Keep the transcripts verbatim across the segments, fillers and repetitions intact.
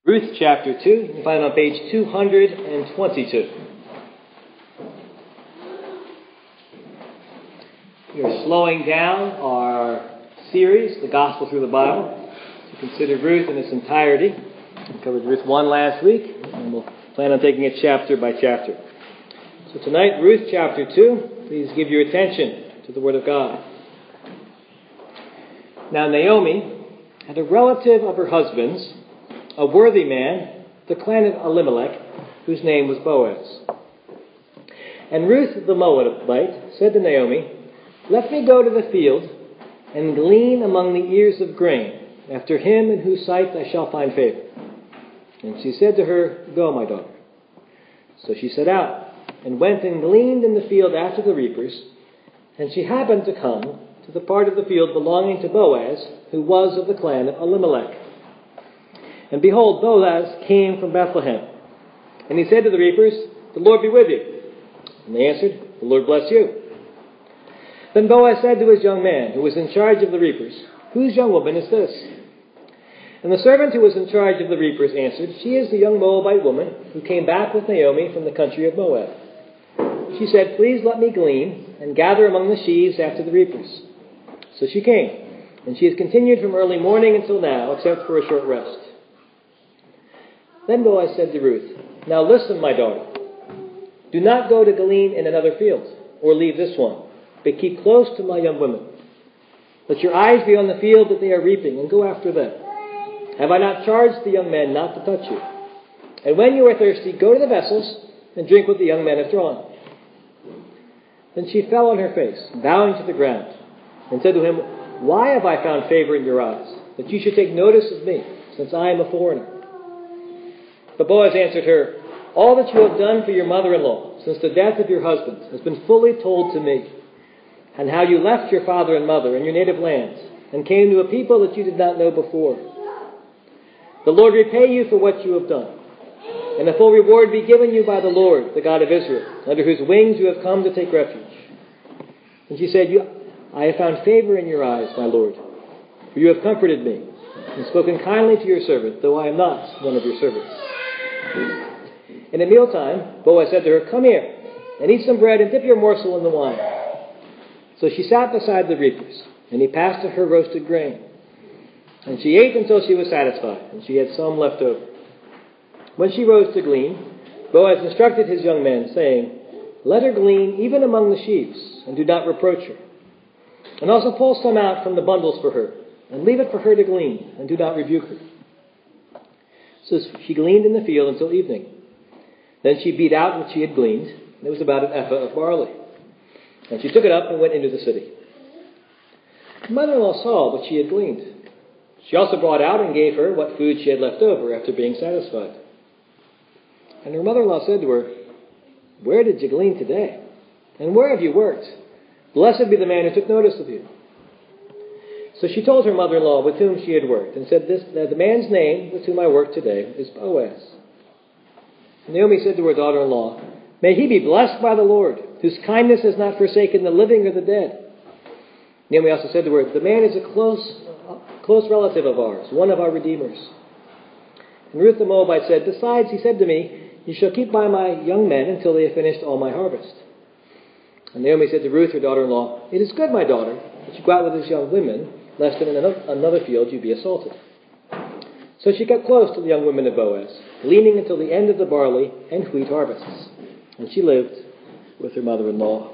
Ruth chapter two. You can find it on page two hundred twenty-two. We are slowing down our series, The Gospel Through the Bible, to consider Ruth in its entirety. We covered Ruth one last week, and we'll plan on taking it chapter by chapter. So tonight, Ruth chapter two. Please give your attention to the Word of God. Now Naomi had a relative of her husband's, a worthy man, the clan of Elimelech, whose name was Boaz. And Ruth the Moabite said to Naomi, "Let me go to the field and glean among the ears of grain, after him in whose sight I shall find favor." And she said to her, "Go, my daughter." So she set out, and went and gleaned in the field after the reapers. And she happened to come to the part of the field belonging to Boaz, who was of the clan of Elimelech. And behold, Boaz came from Bethlehem. And he said to the reapers, "The Lord be with you." And they answered, "The Lord bless you." Then Boaz said to his young man, who was in charge of the reapers, "Whose young woman is this?" And the servant who was in charge of the reapers answered, "She is the young Moabite woman who came back with Naomi from the country of Moab." She said, "Please let me glean and gather among the sheaves after the reapers." So she came, and she has continued from early morning until now, except for a short rest. Then Boaz said to Ruth, "Now listen, my daughter. Do not go to glean in another field, or leave this one, but keep close to my young women. Let your eyes be on the field that they are reaping, and go after them. Have I not charged the young men not to touch you? And when you are thirsty, go to the vessels, and drink what the young men have drawn." Then she fell on her face, bowing to the ground, and said to him, "Why have I found favor in your eyes, that you should take notice of me, since I am a foreigner?" But Boaz answered her, "All that you have done for your mother-in-law since the death of your husband has been fully told to me, and how you left your father and mother and your native lands and came to a people that you did not know before. The Lord repay you for what you have done, and a full reward be given you by the Lord, the God of Israel, under whose wings you have come to take refuge." And she said, "You, I have found favor in your eyes, my Lord, for you have comforted me and spoken kindly to your servant, though I am not one of your servants." And at mealtime, Boaz said to her, "Come here, and eat some bread, and dip your morsel in the wine." So she sat beside the reapers, and he passed to her roasted grain. And she ate until she was satisfied, and she had some left over. When she rose to glean, Boaz instructed his young men, saying, "Let her glean even among the sheaves, and do not reproach her. And also pull some out from the bundles for her, and leave it for her to glean, and do not rebuke her." So she gleaned in the field until evening. Then she beat out what she had gleaned, and it was about an ephah of barley. And she took it up and went into the city. Her mother-in-law saw what she had gleaned. She also brought out and gave her what food she had left over after being satisfied. And her mother-in-law said to her, "Where did you glean today? And where have you worked? Blessed be the man who took notice of you." So she told her mother-in-law with whom she had worked, and said, this, that the man's name with whom I worked today is Boaz. Naomi said to her daughter-in-law, "May he be blessed by the Lord, whose kindness has not forsaken the living or the dead." Naomi also said to her, "The man is a close, a close relative of ours, one of our redeemers." And Ruth the Moabite said, "Besides, he said to me, 'You shall keep by my young men until they have finished all my harvest.'" And Naomi said to Ruth, her daughter-in-law, "It is good, my daughter, that you go out with his young women, lest in another field you be assaulted." So she kept close to the young women of Boaz, gleaning until the end of the barley and wheat harvests. And she lived with her mother-in-law.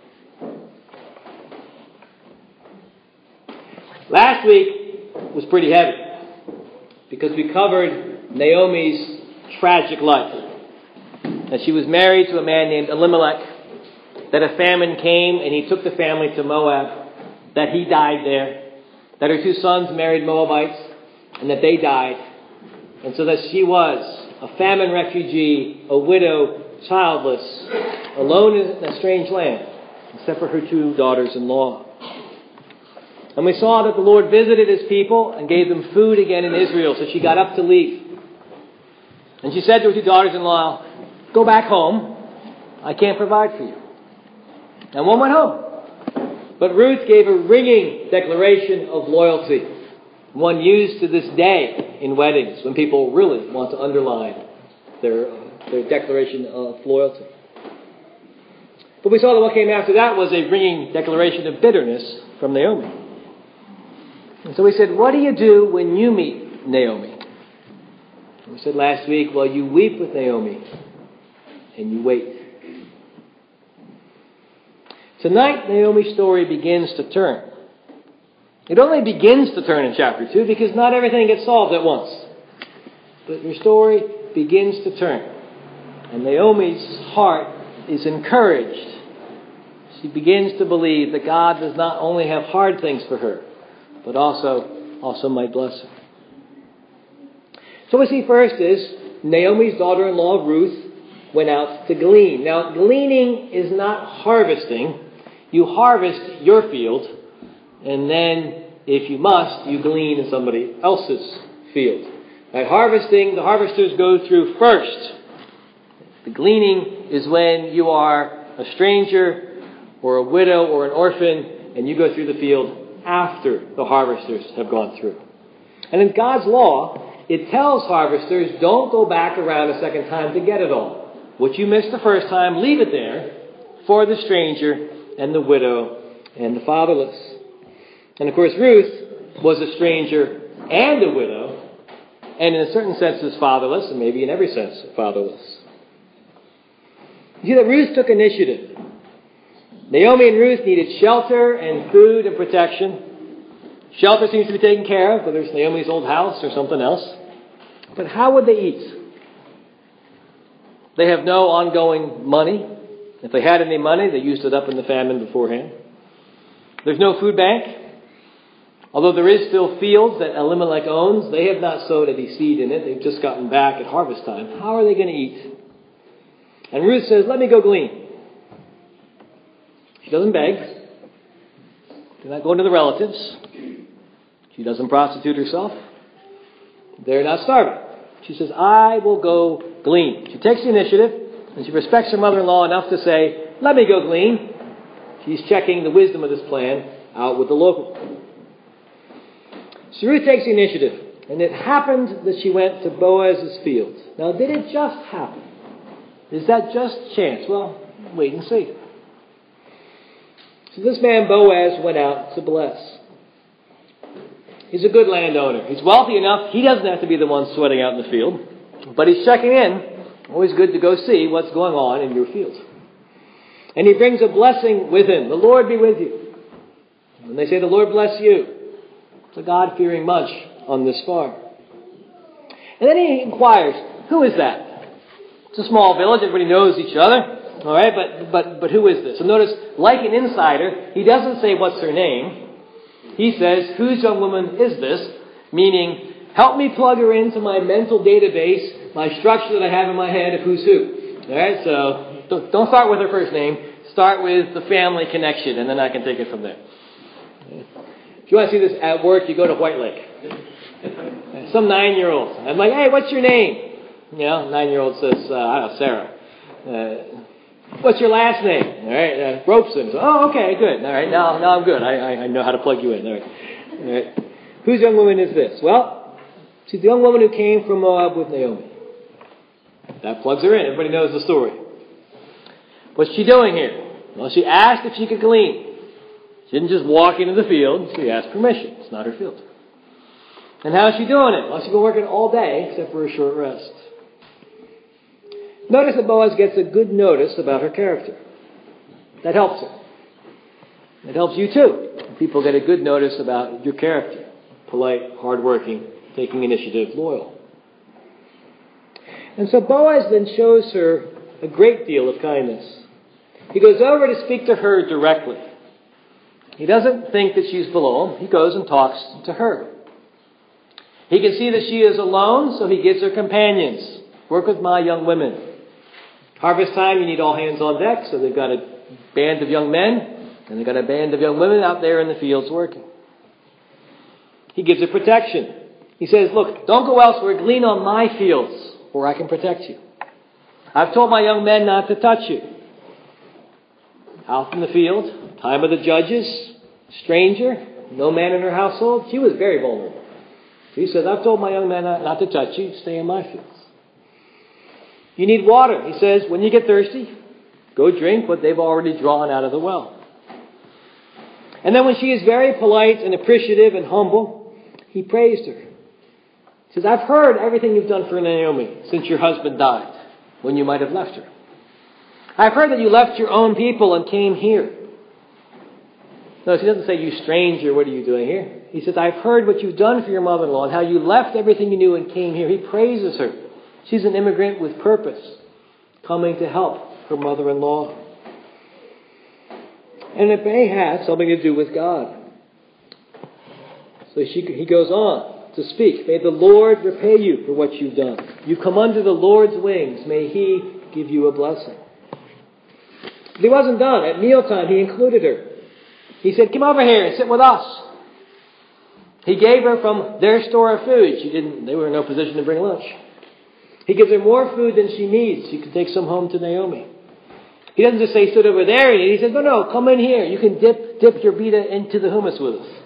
Last week was pretty heavy, because we covered Naomi's tragic life. That she was married to a man named Elimelech, that a famine came and he took the family to Moab, that he died there, that her two sons married Moabites, and that they died. And so that she was a famine refugee, a widow, childless, alone in a strange land, except for her two daughters-in-law. And we saw that the Lord visited his people and gave them food again in Israel, so she got up to leave. And she said to her two daughters-in-law, "Go back home. I can't provide for you." And one went home. But Ruth gave a ringing declaration of loyalty. one used to this day in weddings when people really want to underline their, uh, their declaration of loyalty. But we saw that what came after that was a ringing declaration of bitterness from Naomi. And so we said, what do you do when you meet Naomi? And we said last week, well, you weep with Naomi and you wait. Tonight, Naomi's story begins to turn. It only begins to turn in chapter two because not everything gets solved at once. But her story begins to turn. And Naomi's heart is encouraged. She begins to believe that God does not only have hard things for her, but also, also might bless her. So what we see first is Naomi's daughter-in-law Ruth went out to glean. Now, gleaning is not harvesting. You harvest your field, and then, if you must, you glean in somebody else's field. Right? Harvesting, the harvesters go through first. The gleaning is when you are a stranger or a widow or an orphan, and you go through the field after the harvesters have gone through. And in God's law, it tells harvesters, don't go back around a second time to get it all. What you missed the first time, leave it there for the stranger and the widow and the fatherless. And of course, Ruth was a stranger and a widow, and in a certain sense is fatherless, and maybe in every sense fatherless. You see that Ruth took initiative. Naomi and Ruth needed shelter and food and protection. Shelter seems to be taken care of, whether it's Naomi's old house or something else. But how would they eat? They have no ongoing money. If they had any money, they used it up in the famine beforehand. There's no food bank. Although there is still fields that Elimelech owns, they have not sowed any seed in it. They've just gotten back at harvest time. How are they going to eat? And Ruth says, let me go glean. She doesn't beg. She's not going to the relatives. She doesn't prostitute herself. They're not starving. She says, I will go glean. She takes the initiative, and she respects her mother-in-law enough to say, let me go glean. She's checking the wisdom of this plan out with the local. So Ruth takes the initiative, and it happened that she went to Boaz's field. Now, did it just happen? Is that just chance? Well, wait and see. So this man Boaz went out to bless. He's a good landowner. He's wealthy enough, he doesn't have to be the one sweating out in the field. But he's checking in. Always good to go see what's going on in your field. And he brings a blessing with him. The Lord be with you. And they say, the Lord bless you. It's a God-fearing bunch on this farm. And then he inquires, who is that? It's a small village. Everybody knows each other. All right, but, but, but who is this? So notice, like an insider, he doesn't say what's her name. He says, whose young woman is this? Meaning, help me plug her into my mental database, my structure that I have in my head of who's who. All right, so don't start with her first name. Start with the family connection, and then I can take it from there. If you want to see this at work, you go to White Lake. Some nine-year-old. I'm like, hey, what's your name? You know, nine-year-old says, uh, I don't know, Sarah. Uh, what's your last name? All right, uh, Robeson. So, oh, okay, good. All right, now, now I'm good. I, I, I know how to plug you in. All right. All right. Whose young woman is this? Well, she's the young woman who came from Moab with Naomi. That plugs her in. Everybody knows the story. What's she doing here? Well, she asked if she could glean. She didn't just walk into the field. She asked permission. It's not her field. And how is she doing it? Well, she's been working all day except for a short rest. Notice that Boaz gets a good notice about her character. That helps her. It helps you too. People get a good notice about your character. Polite, hardworking, taking initiative, loyal. And so Boaz then shows her a great deal of kindness. He goes over to speak to her directly. He doesn't think that she's below him. He goes and talks to her. He can see that she is alone, so he gives her companions. Work with my young women. Harvest time, you need all hands on deck, so they've got a band of young men, and they've got a band of young women out there in the fields working. He gives her protection. He says, look, don't go elsewhere, glean on my fields, where I can protect you. I've told my young men not to touch you. Out in the field, time of the judges, stranger, no man in her household. She was very vulnerable. So he says, I've told my young men not, not to touch you. Stay in my fields. You need water. He says, when you get thirsty, go drink what they've already drawn out of the well. And then when she is very polite and appreciative and humble, he praised her. He says, I've heard everything you've done for Naomi since your husband died, when you might have left her. I've heard that you left your own people and came here. Notice he doesn't say, you stranger, what are you doing here? He says, I've heard what you've done for your mother-in-law and how you left everything you knew and came here. He praises her. She's an immigrant with purpose, coming to help her mother-in-law. And it may have something to do with God. So she, he goes on to speak. May the Lord repay you for what you've done. You've come under the Lord's wings. May He give you a blessing. But he wasn't done. At mealtime, he included her. He said, come over here and sit with us. He gave her from their store of food. She didn't. They were in no position to bring lunch. He gives her more food than she needs. She can take some home to Naomi. He doesn't just say, sit over there and eat. He says, no, no, come in here. You can dip dip your pita into the hummus with us.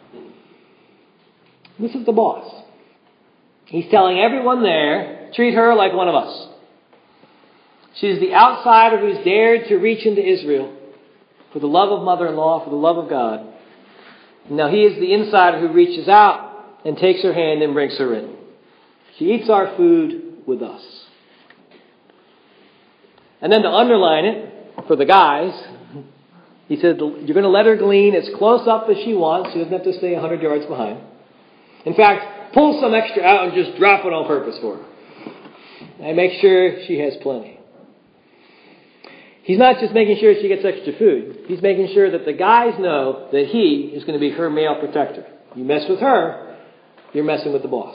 This is the boss. He's telling everyone there, treat her like one of us. She's the outsider who's dared to reach into Israel for the love of mother-in-law, for the love of God. Now he is the insider who reaches out and takes her hand and brings her in. She eats our food with us. And then to underline it, for the guys, he said, you're going to let her glean as close up as she wants. She doesn't have to stay one hundred yards behind. In fact, pull some extra out and just drop it on purpose for her. And make sure she has plenty. He's not just making sure she gets extra food. He's making sure that the guys know that he is going to be her male protector. You mess with her, you're messing with the boss.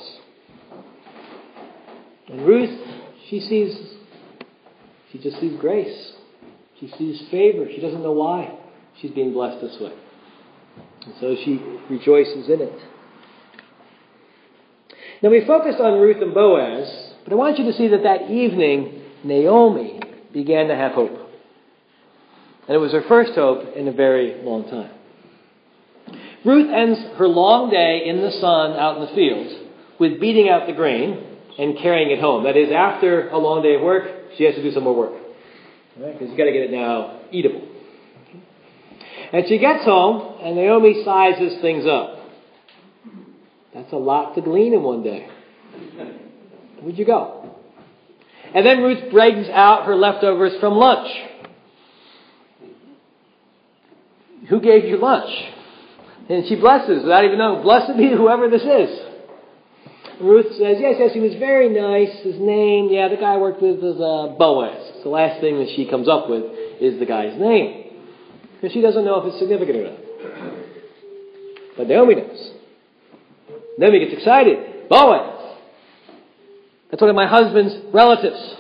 And Ruth, she sees, she just sees grace. She sees favor. She doesn't know why she's being blessed this way. And so she rejoices in it. Now we focused on Ruth and Boaz, but I want you to see that that evening, Naomi began to have hope. And it was her first hope in a very long time. Ruth ends her long day in the sun out in the fields with beating out the grain and carrying it home. That is, after a long day of work, she has to do some more work. Because right? You've got to get it now eatable. And she gets home, and Naomi sizes things up. That's a lot to glean in one day. Where'd you go? And then Ruth brings out her leftovers from lunch. Who gave you lunch? And she blesses without even knowing. Blessed be whoever this is. And Ruth says, yes, yes, he was very nice. His name, yeah, the guy I worked with was uh, Boaz. It's the last thing that she comes up with is the guy's name. Because she doesn't know if it's significant or not. But Naomi knows. Naomi gets excited. Boaz. That's one of my husband's relatives.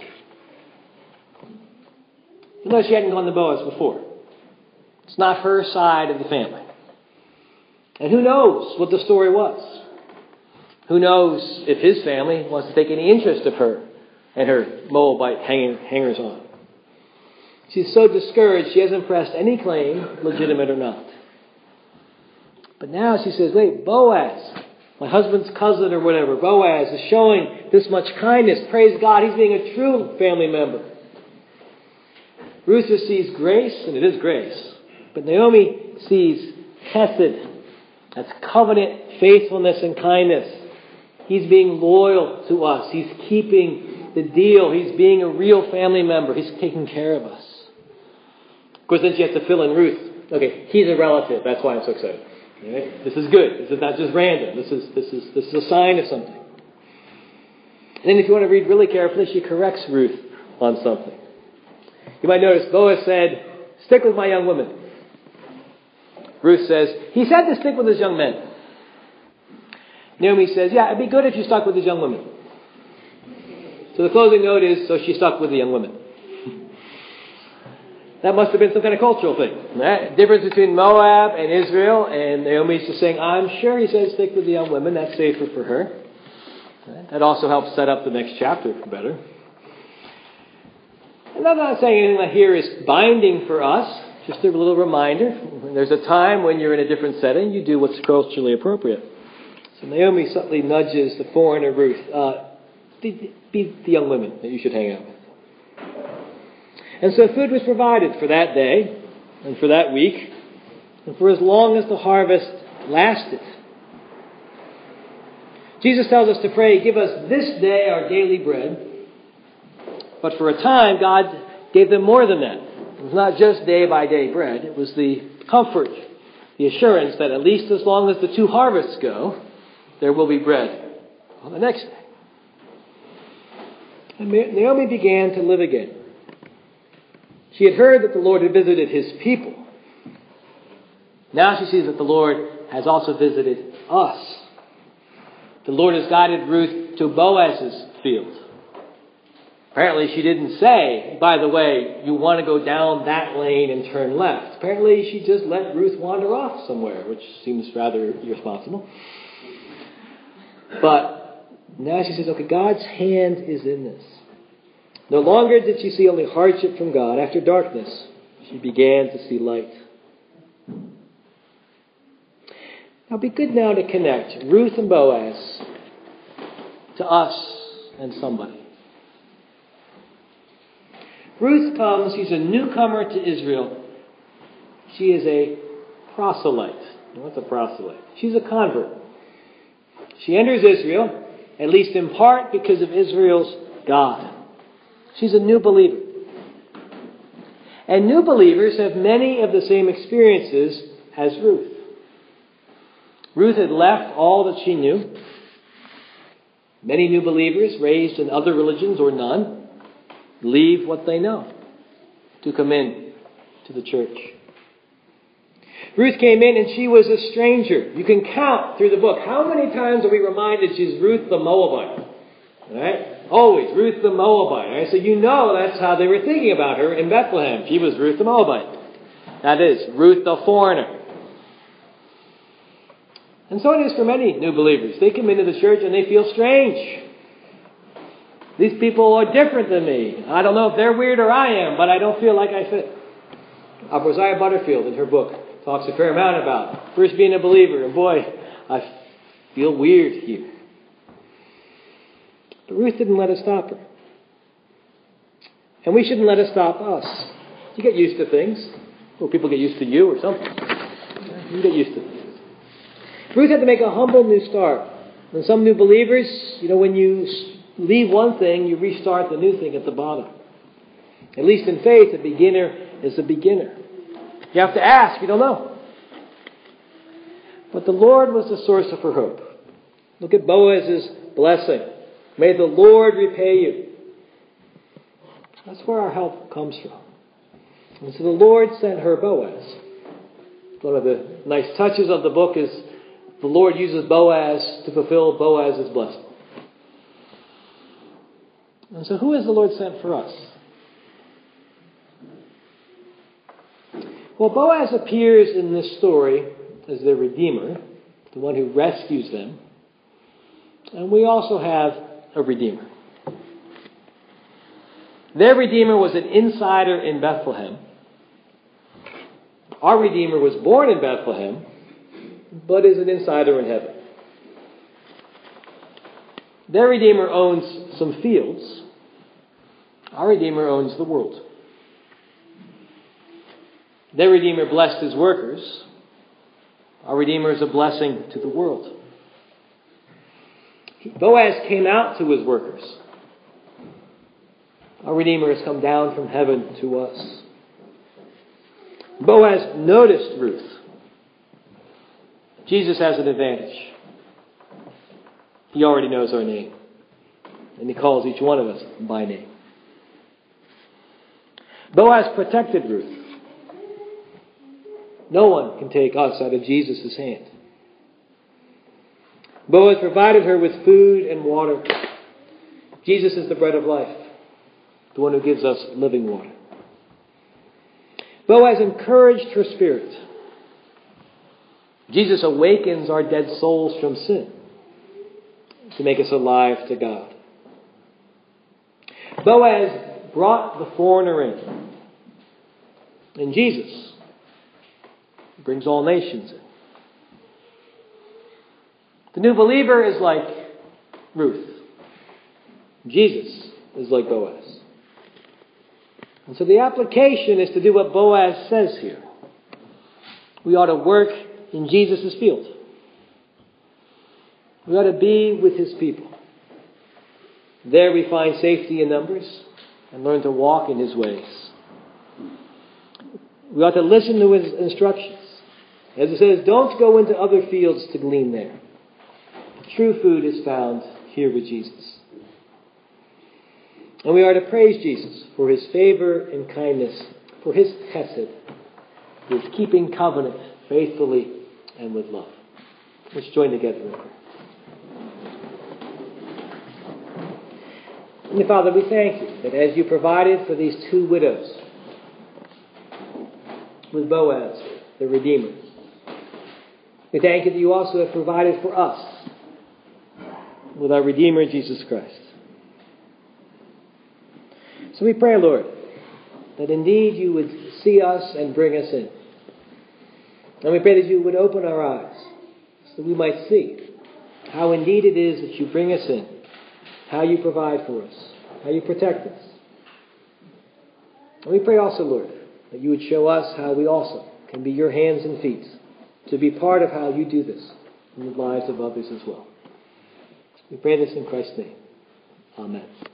You know, she hadn't gone to Boaz before. It's not her side of the family. And who knows what the story was? Who knows if his family wants to take any interest of her and her Moabite hang- hangers on. She's so discouraged she hasn't pressed any claim, legitimate or not. But now she says, wait, Boaz, my husband's cousin or whatever, Boaz is showing this much kindness. Praise God, he's being a true family member. Ruth just sees grace, and it is grace. But Naomi sees chesed. That's covenant faithfulness and kindness. He's being loyal to us. He's keeping the deal. He's being a real family member. He's taking care of us. Of course, then she has to fill in Ruth. Okay, he's a relative. That's why I'm so excited. Right? This is good. This is not just random. This is this is this is a sign of something. And then if you want to read really carefully, she corrects Ruth on something. You might notice Boaz said, stick with my young women. Ruth says, he said to stick with his young men. Naomi says, yeah, it'd be good if you stuck with his young women. So the closing note is, so she stuck with the young women. That must have been some kind of cultural thing. Right? Difference between Moab and Israel. And Naomi's just saying, I'm sure he says stick with the young women. That's safer for her. Right? That also helps set up the next chapter better. And I'm not saying anything that here is binding for us. Just a little reminder. There's a time when you're in a different setting, you do what's culturally appropriate. So Naomi subtly nudges the foreigner Ruth. Uh, be, be the young women that you should hang out with. And so food was provided for that day and for that week and for as long as the harvest lasted. Jesus tells us to pray, give us this day our daily bread. But for a time, God gave them more than that. It was not just day by day bread. It was the comfort, the assurance that at least as long as the two harvests go, there will be bread on the next day. And Naomi began to live again. She had heard that the Lord had visited his people. Now she sees that the Lord has also visited us. The Lord has guided Ruth to Boaz's field. Apparently she didn't say, by the way, you want to go down that lane and turn left. Apparently she just let Ruth wander off somewhere, which seems rather irresponsible. But now she says, okay, God's hand is in this. No longer did she see only hardship from God. After darkness, she began to see light. Now, it'd be good now to connect Ruth and Boaz to us and somebody. Ruth comes, she's a newcomer to Israel. She is a proselyte. What's a proselyte? She's a convert. She enters Israel, at least in part because of Israel's God. She's a new believer. And new believers have many of the same experiences as Ruth. Ruth had left all that she knew. Many new believers raised in other religions or none leave what they know to come in to the church. Ruth came in and she was a stranger. You can count through the book. How many times are we reminded she's Ruth the Moabite? All right? Always, Ruth the Moabite. All right? So you know that's how they were thinking about her in Bethlehem. She was Ruth the Moabite. That is, Ruth the foreigner. And so it is for many new believers. They come into the church and they feel strange. These people are different than me. I don't know if they're weird or I am, but I don't feel like I fit. Uh, Rosaria Butterfield in her book talks a fair amount about first being a believer. And boy, I feel weird here. But Ruth didn't let it stop her. And we shouldn't let it stop us. You get used to things. Well, people get used to you or something. You get used to things. Ruth had to make a humble new start. And some new believers, you know, when you leave one thing, you restart the new thing at the bottom. At least in faith, a beginner is a beginner. You have to ask. You don't know. But the Lord was the source of her hope. Look at Boaz's blessing. May the Lord repay you. That's where our help comes from. And so the Lord sent her Boaz. One of the nice touches of the book is the Lord uses Boaz to fulfill Boaz's blessing. And so who has the Lord sent for us? Well, Boaz appears in this story as their Redeemer, the one who rescues them. And we also have a Redeemer. Their Redeemer was an insider in Bethlehem. Our Redeemer was born in Bethlehem, but is an insider in heaven. Their Redeemer owns some fields. Our Redeemer owns the world. Their Redeemer blessed his workers. Our Redeemer is a blessing to the world. Boaz came out to his workers. Our Redeemer has come down from heaven to us. Boaz noticed Ruth. Jesus has an advantage. He already knows our name. And he calls each one of us by name. Boaz protected Ruth. No one can take us out of Jesus' hand. Boaz provided her with food and water. Jesus is the bread of life, the one who gives us living water. Boaz encouraged her spirit. Jesus awakens our dead souls from sin to make us alive to God. Boaz brought the foreigner in. And Jesus brings all nations in. The new believer is like Ruth. Jesus is like Boaz. And so the application is to do what Boaz says here. We ought to work in Jesus' field. We ought to be with his people. There we find safety in numbers and learn to walk in his ways. We ought to listen to his instructions. As it says, don't go into other fields to glean there. True food is found here with Jesus. And we are to praise Jesus for his favor and kindness, for his chesed, his keeping covenant faithfully and with love. Let's join together in prayer. Heavenly Father, we thank you that as you provided for these two widows with Boaz, the Redeemer, we thank you that you also have provided for us with our Redeemer, Jesus Christ. So we pray, Lord, that indeed you would see us and bring us in. And we pray that you would open our eyes so that we might see how indeed it is that you bring us in, how you provide for us, how you protect us. And we pray also, Lord, that you would show us how we also can be your hands and feet to be part of how you do this in the lives of others as well. We pray this in Christ's name. Amen.